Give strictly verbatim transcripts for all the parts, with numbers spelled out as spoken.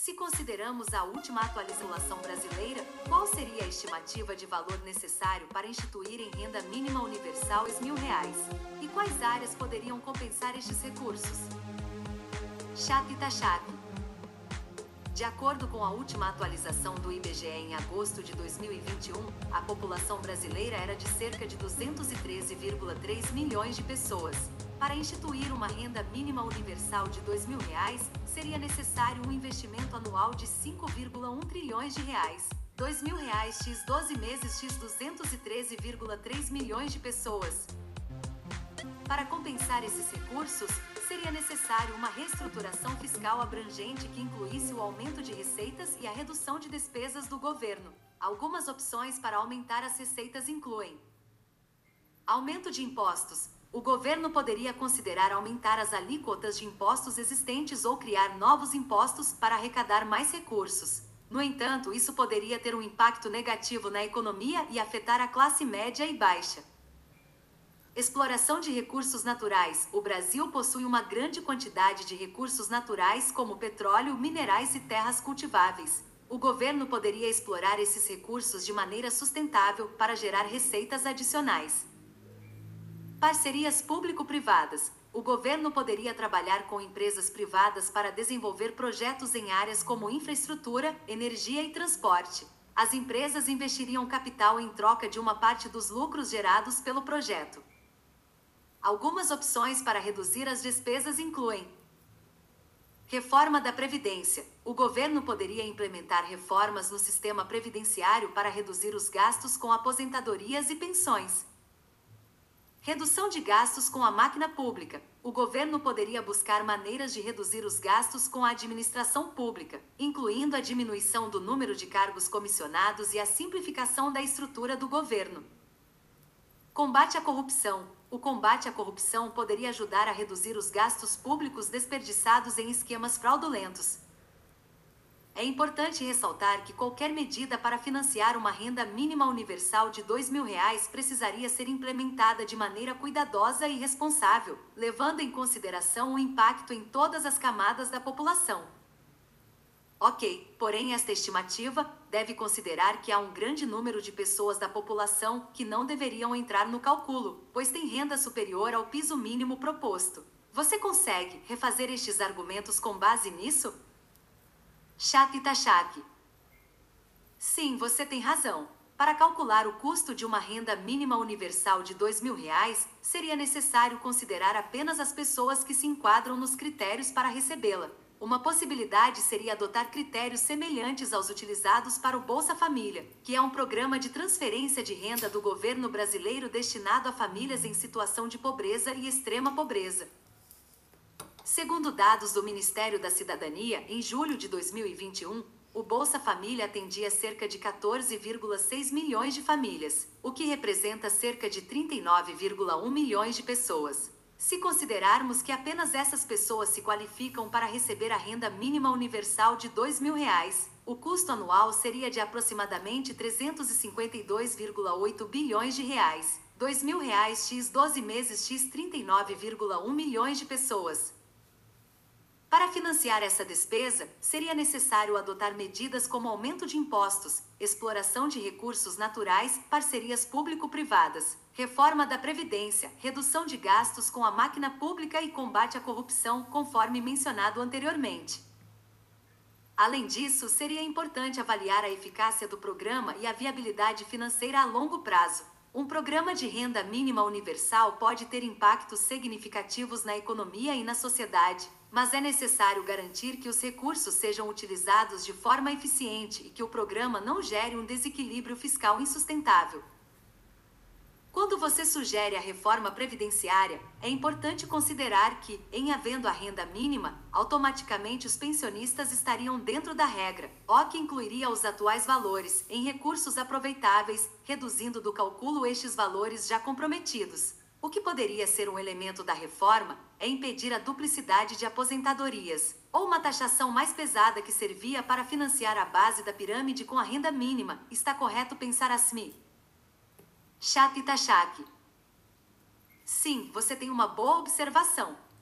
Se consideramos a última atualização brasileira, qual seria a estimativa de valor necessário para instituir em renda mínima universal dois mil reais? E quais áreas poderiam compensar estes recursos? Chato e taxado. De acordo com a última atualização do I B G E em agosto de dois mil e vinte e um, a população brasileira era de cerca de duzentos e treze vírgula três milhões de pessoas. Para instituir uma renda mínima universal de dois mil reais, seria necessário um investimento anual de cinco vírgula um trilhões de reais. dois mil reais x doze meses x duzentos e treze vírgula três milhões de pessoas. Para compensar esses recursos, seria necessário uma reestruturação fiscal abrangente que incluísse o aumento de receitas e a redução de despesas do governo. Algumas opções para aumentar as receitas incluem: aumento de impostos. O governo poderia considerar aumentar as alíquotas de impostos existentes ou criar novos impostos para arrecadar mais recursos. No entanto, isso poderia ter um impacto negativo na economia e afetar a classe média e baixa. Exploração de recursos naturais. O Brasil possui uma grande quantidade de recursos naturais como petróleo, minerais e terras cultiváveis. O governo poderia explorar esses recursos de maneira sustentável para gerar receitas adicionais. Parcerias público-privadas. O governo poderia trabalhar com empresas privadas para desenvolver projetos em áreas como infraestrutura, energia e transporte. As empresas investiriam capital em troca de uma parte dos lucros gerados pelo projeto. Algumas opções para reduzir as despesas incluem: reforma da Previdência. O governo poderia implementar reformas no sistema previdenciário para reduzir os gastos com aposentadorias e pensões. Redução de gastos com a máquina pública. O governo poderia buscar maneiras de reduzir os gastos com a administração pública, incluindo a diminuição do número de cargos comissionados e a simplificação da estrutura do governo. Combate à corrupção. O combate à corrupção poderia ajudar a reduzir os gastos públicos desperdiçados em esquemas fraudulentos. É importante ressaltar que qualquer medida para financiar uma renda mínima universal de dois mil reais precisaria ser implementada de maneira cuidadosa e responsável, levando em consideração o impacto em todas as camadas da população. Ok, porém esta estimativa deve considerar que há um grande número de pessoas da população que não deveriam entrar no cálculo, pois têm renda superior ao piso mínimo proposto. Você consegue refazer estes argumentos com base nisso? Chato e taxado. Sim, você tem razão. Para calcular o custo de uma renda mínima universal de dois mil reais, seria necessário considerar apenas as pessoas que se enquadram nos critérios para recebê-la. Uma possibilidade seria adotar critérios semelhantes aos utilizados para o Bolsa Família, que é um programa de transferência de renda do governo brasileiro destinado a famílias em situação de pobreza e extrema pobreza. Segundo dados do Ministério da Cidadania, em julho de dois mil e vinte e um, o Bolsa Família atendia cerca de quatorze vírgula seis milhões de famílias, o que representa cerca de trinta e nove vírgula um milhões de pessoas. Se considerarmos que apenas essas pessoas se qualificam para receber a renda mínima universal de dois mil reais, o custo anual seria de aproximadamente trezentos e cinquenta e dois vírgula oito bilhões de reais. dois mil reais x doze meses x trinta e nove vírgula um milhões de pessoas. Para financiar essa despesa, seria necessário adotar medidas como aumento de impostos, exploração de recursos naturais, parcerias público-privadas, reforma da Previdência, redução de gastos com a máquina pública e combate à corrupção, conforme mencionado anteriormente. Além disso, seria importante avaliar a eficácia do programa e a viabilidade financeira a longo prazo. Um programa de renda mínima universal pode ter impactos significativos na economia e na sociedade, mas é necessário garantir que os recursos sejam utilizados de forma eficiente e que o programa não gere um desequilíbrio fiscal insustentável. Quando você sugere a reforma previdenciária, é importante considerar que, em havendo a renda mínima, automaticamente os pensionistas estariam dentro da regra, o que incluiria os atuais valores em recursos aproveitáveis, reduzindo do cálculo estes valores já comprometidos. O que poderia ser um elemento da reforma é impedir a duplicidade de aposentadorias, ou uma taxação mais pesada que servia para financiar a base da pirâmide com a renda mínima. Está correto pensar assim? Chato e taxado. Sim, você tem uma boa observação.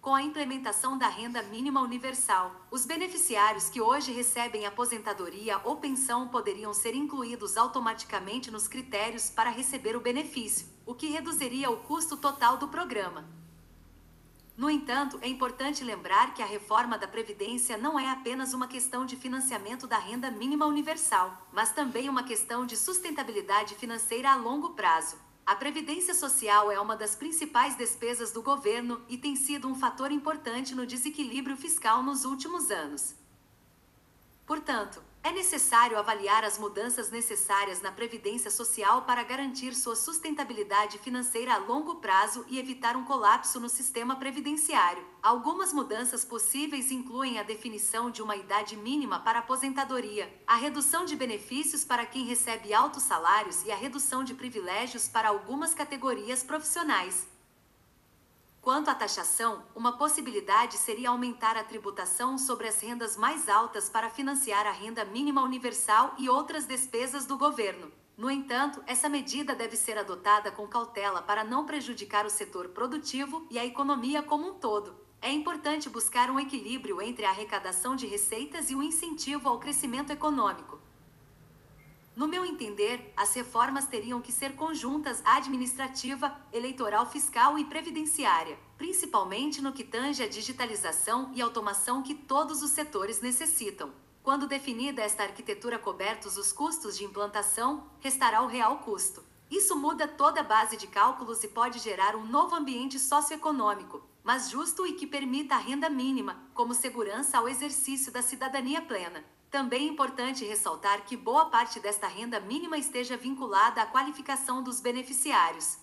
Com a implementação da renda mínima universal, os beneficiários que hoje recebem aposentadoria ou pensão poderiam ser incluídos automaticamente nos critérios para receber o benefício, o que reduziria o custo total do programa. No entanto, é importante lembrar que a reforma da Previdência não é apenas uma questão de financiamento da renda mínima universal, mas também uma questão de sustentabilidade financeira a longo prazo. A Previdência Social é uma das principais despesas do governo e tem sido um fator importante no desequilíbrio fiscal nos últimos anos. Portanto, é necessário avaliar as mudanças necessárias na Previdência Social para garantir sua sustentabilidade financeira a longo prazo e evitar um colapso no sistema previdenciário. Algumas mudanças possíveis incluem a definição de uma idade mínima para aposentadoria, a redução de benefícios para quem recebe altos salários e a redução de privilégios para algumas categorias profissionais. Quanto à taxação, uma possibilidade seria aumentar a tributação sobre as rendas mais altas para financiar a renda mínima universal e outras despesas do governo. No entanto, essa medida deve ser adotada com cautela para não prejudicar o setor produtivo e a economia como um todo. É importante buscar um equilíbrio entre a arrecadação de receitas e o incentivo ao crescimento econômico. No meu entender, as reformas teriam que ser conjuntas administrativa, eleitoral, fiscal e previdenciária, principalmente no que tange à digitalização e automação que todos os setores necessitam. Quando definida esta arquitetura cobertos os custos de implantação, restará o real custo. Isso muda toda a base de cálculos e pode gerar um novo ambiente socioeconômico, mas justo e que permita a renda mínima, como segurança ao exercício da cidadania plena. Também é importante ressaltar que boa parte desta renda mínima esteja vinculada à qualificação dos beneficiários.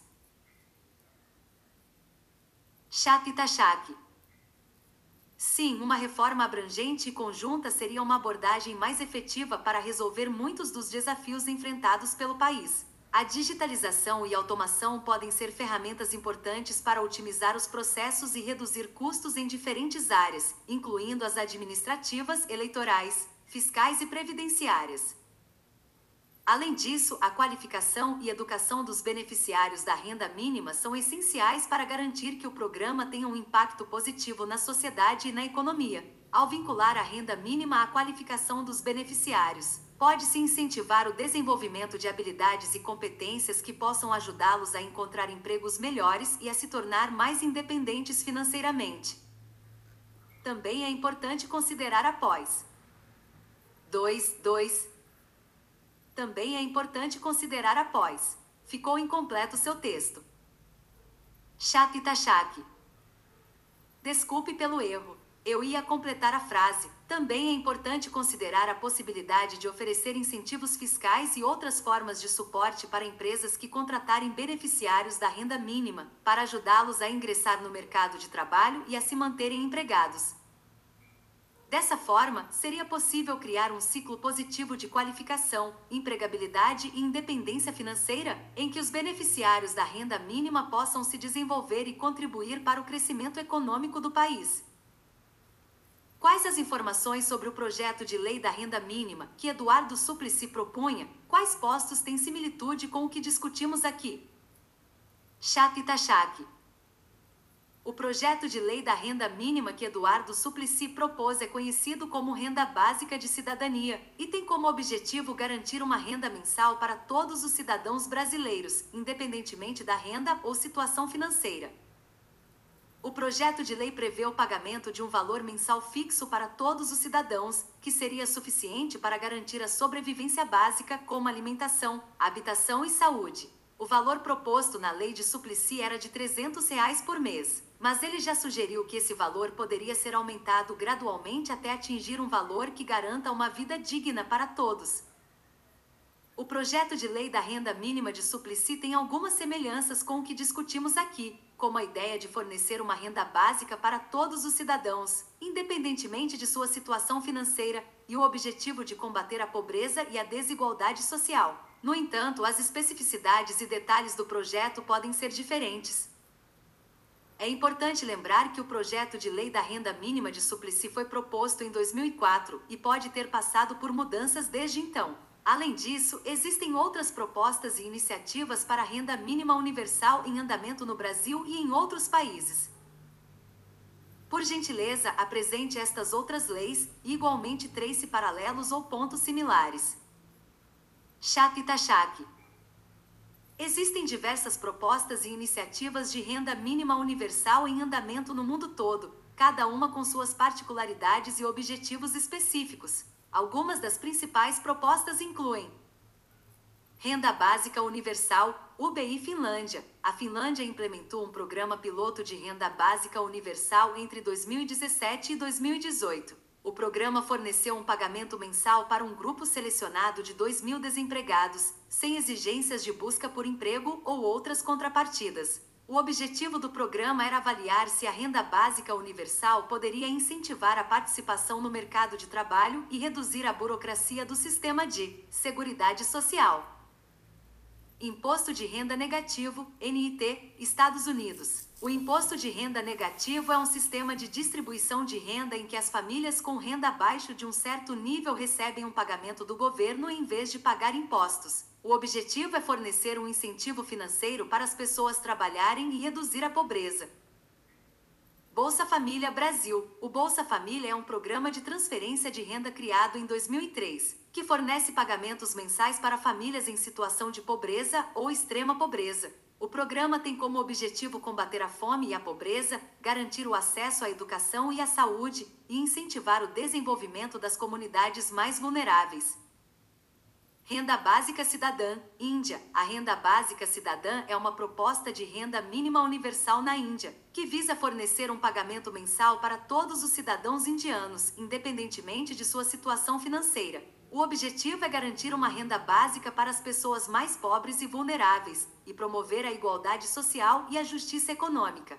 Chac e taxac. Sim, uma reforma abrangente e conjunta seria uma abordagem mais efetiva para resolver muitos dos desafios enfrentados pelo país. A digitalização e automação podem ser ferramentas importantes para otimizar os processos e reduzir custos em diferentes áreas, incluindo as administrativas, eleitorais, fiscais e previdenciárias. Além disso, a qualificação e educação dos beneficiários da renda mínima são essenciais para garantir que o programa tenha um impacto positivo na sociedade e na economia. Ao vincular a renda mínima à qualificação dos beneficiários, pode-se incentivar o desenvolvimento de habilidades e competências que possam ajudá-los a encontrar empregos melhores e a se tornar mais independentes financeiramente. Também é importante considerar a pós. dois, dois. Também é importante considerar a pós. Ficou incompleto seu texto. Chac e taxac. Desculpe pelo erro. Eu ia completar a frase. Também é importante considerar a possibilidade de oferecer incentivos fiscais e outras formas de suporte para empresas que contratarem beneficiários da renda mínima, para ajudá-los a ingressar no mercado de trabalho e a se manterem empregados. Dessa forma, seria possível criar um ciclo positivo de qualificação, empregabilidade e independência financeira, em que os beneficiários da renda mínima possam se desenvolver e contribuir para o crescimento econômico do país. Quais as informações sobre o projeto de lei da renda mínima que Eduardo Suplicy propunha? Quais postos têm similitude com o que discutimos aqui? Chac e taxac. O projeto de lei da renda mínima que Eduardo Suplicy propôs é conhecido como Renda Básica de Cidadania e tem como objetivo garantir uma renda mensal para todos os cidadãos brasileiros, independentemente da renda ou situação financeira. O projeto de lei prevê o pagamento de um valor mensal fixo para todos os cidadãos, que seria suficiente para garantir a sobrevivência básica, como alimentação, habitação e saúde. O valor proposto na lei de Suplicy era de trezentos reais por mês, mas ele já sugeriu que esse valor poderia ser aumentado gradualmente até atingir um valor que garanta uma vida digna para todos. O projeto de lei da renda mínima de Suplicy tem algumas semelhanças com o que discutimos aqui, como a ideia de fornecer uma renda básica para todos os cidadãos, independentemente de sua situação financeira, e o objetivo de combater a pobreza e a desigualdade social. No entanto, as especificidades e detalhes do projeto podem ser diferentes. É importante lembrar que o projeto de lei da renda mínima de Suplicy foi proposto em dois mil e quatro e pode ter passado por mudanças desde então. Além disso, existem outras propostas e iniciativas para a renda mínima universal em andamento no Brasil e em outros países. Por gentileza, apresente estas outras leis, e igualmente trace paralelos ou pontos similares. Chak Tashak. Existem diversas propostas e iniciativas de renda mínima universal em andamento no mundo todo, cada uma com suas particularidades e objetivos específicos. Algumas das principais propostas incluem: Renda Básica Universal, U B I Finlândia. A Finlândia implementou um programa piloto de renda básica universal entre dois mil e dezessete e dois mil e dezoito. O programa forneceu um pagamento mensal para um grupo selecionado de dois mil desempregados, sem exigências de busca por emprego ou outras contrapartidas. O objetivo do programa era avaliar se a renda básica universal poderia incentivar a participação no mercado de trabalho e reduzir a burocracia do sistema de Seguridade Social. Imposto de Renda Negativo, N I T, Estados Unidos. O imposto de renda negativo é um sistema de distribuição de renda em que as famílias com renda abaixo de um certo nível recebem um pagamento do governo em vez de pagar impostos. O objetivo é fornecer um incentivo financeiro para as pessoas trabalharem e reduzir a pobreza. Bolsa Família Brasil. O Bolsa Família é um programa de transferência de renda criado em dois mil e três, que fornece pagamentos mensais para famílias em situação de pobreza ou extrema pobreza. O programa tem como objetivo combater a fome e a pobreza, garantir o acesso à educação e à saúde e incentivar o desenvolvimento das comunidades mais vulneráveis. Renda Básica Cidadã, Índia. A Renda Básica Cidadã é uma proposta de renda mínima universal na Índia, que visa fornecer um pagamento mensal para todos os cidadãos indianos, independentemente de sua situação financeira. O objetivo é garantir uma renda básica para as pessoas mais pobres e vulneráveis, e promover a igualdade social e a justiça econômica.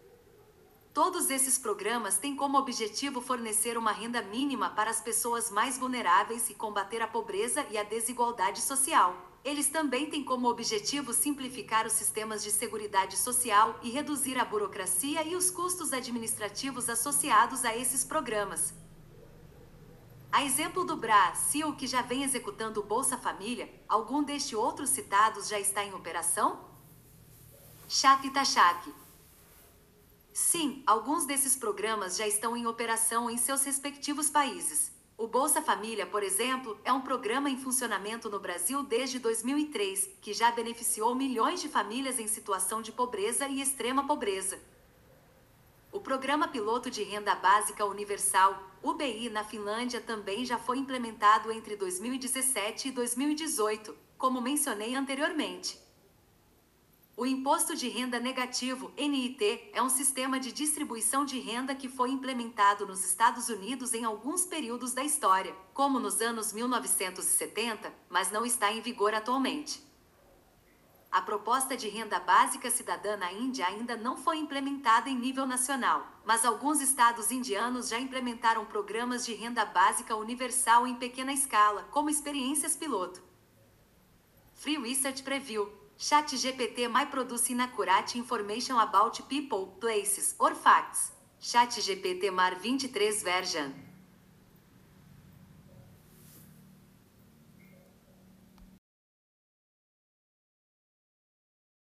Todos esses programas têm como objetivo fornecer uma renda mínima para as pessoas mais vulneráveis e combater a pobreza e a desigualdade social. Eles também têm como objetivo simplificar os sistemas de seguridade social e reduzir a burocracia e os custos administrativos associados a esses programas. A exemplo do Brasil, que já vem executando o Bolsa Família, algum destes outros citados já está em operação? Chak Tashak. Sim, alguns desses programas já estão em operação em seus respectivos países. O Bolsa Família, por exemplo, é um programa em funcionamento no Brasil desde dois mil e três, que já beneficiou milhões de famílias em situação de pobreza e extrema pobreza. O Programa Piloto de Renda Básica Universal, U B I, na Finlândia também já foi implementado entre dois mil e dezessete e dois mil e dezoito, como mencionei anteriormente. O Imposto de Renda Negativo, N I T, é um sistema de distribuição de renda que foi implementado nos Estados Unidos em alguns períodos da história, como nos anos mil novecentos e setenta, mas não está em vigor atualmente. A proposta de renda básica cidadã na Índia ainda não foi implementada em nível nacional, mas alguns estados indianos já implementaram programas de renda básica universal em pequena escala, como experiências piloto. Free Research Preview. ChatGPT might produce inaccurate information about people, places, or facts. ChatGPT Mar vinte e três version.